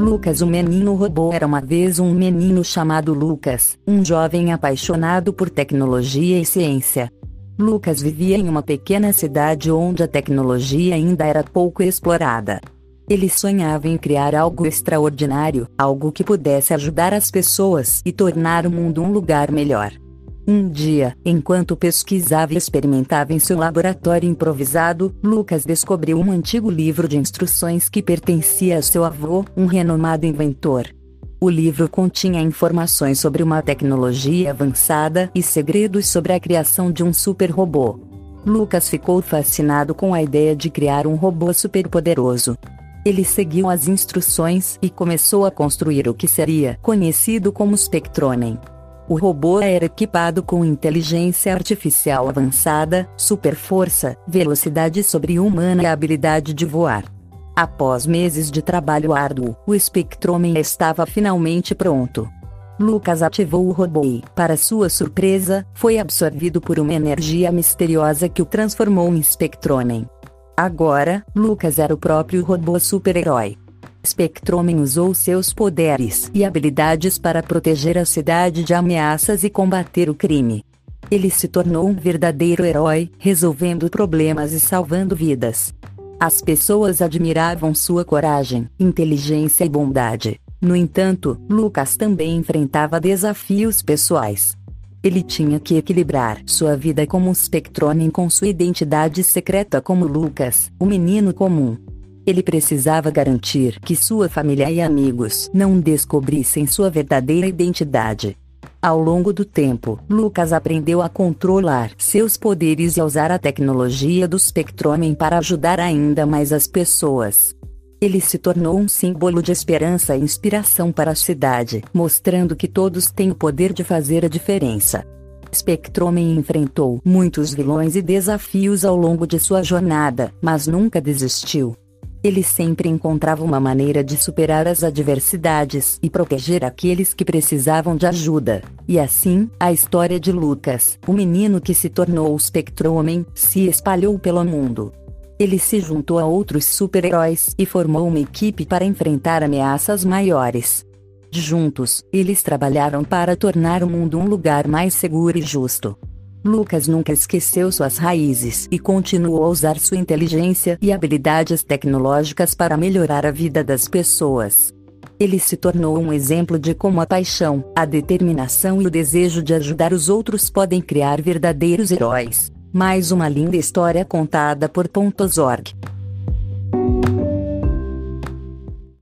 Lucas, o menino robô. Era uma vez um menino chamado Lucas, um jovem apaixonado por tecnologia e ciência. Lucas vivia em uma pequena cidade onde a tecnologia ainda era pouco explorada. Ele sonhava em criar algo extraordinário, algo que pudesse ajudar as pessoas e tornar o mundo um lugar melhor. Um dia, enquanto pesquisava e experimentava em seu laboratório improvisado, Lucas descobriu um antigo livro de instruções que pertencia a seu avô, um renomado inventor. O livro continha informações sobre uma tecnologia avançada e segredos sobre a criação de um super-robô. Lucas ficou fascinado com a ideia de criar um robô superpoderoso. Ele seguiu as instruções e começou a construir o que seria conhecido como Spectromen. O robô era equipado com inteligência artificial avançada, superforça, velocidade sobre-humana e a habilidade de voar. Após meses de trabalho árduo, o Spectromen estava finalmente pronto. Lucas ativou o robô e, para sua surpresa, foi absorvido por uma energia misteriosa que o transformou em Spectromen. Agora, Lucas era o próprio robô super-herói. Spectromen usou seus poderes e habilidades para proteger a cidade de ameaças e combater o crime. Ele se tornou um verdadeiro herói, resolvendo problemas e salvando vidas. As pessoas admiravam sua coragem, inteligência e bondade. No entanto, Lucas também enfrentava desafios pessoais. Ele tinha que equilibrar sua vida como Spectromen com sua identidade secreta como Lucas, o menino comum. Ele precisava garantir que sua família e amigos não descobrissem sua verdadeira identidade. Ao longo do tempo, Lucas aprendeu a controlar seus poderes e a usar a tecnologia do Spectromen para ajudar ainda mais as pessoas. Ele se tornou um símbolo de esperança e inspiração para a cidade, mostrando que todos têm o poder de fazer a diferença. Spectromen enfrentou muitos vilões e desafios ao longo de sua jornada, mas nunca desistiu. Ele sempre encontrava uma maneira de superar as adversidades e proteger aqueles que precisavam de ajuda. E assim, a história de Lucas, o menino que se tornou o Spectromen, se espalhou pelo mundo. Ele se juntou a outros super-heróis e formou uma equipe para enfrentar ameaças maiores. Juntos, eles trabalharam para tornar o mundo um lugar mais seguro e justo. Lucas nunca esqueceu suas raízes e continuou a usar sua inteligência e habilidades tecnológicas para melhorar a vida das pessoas. Ele se tornou um exemplo de como a paixão, a determinação e o desejo de ajudar os outros podem criar verdadeiros heróis. Mais uma linda história contada por .org.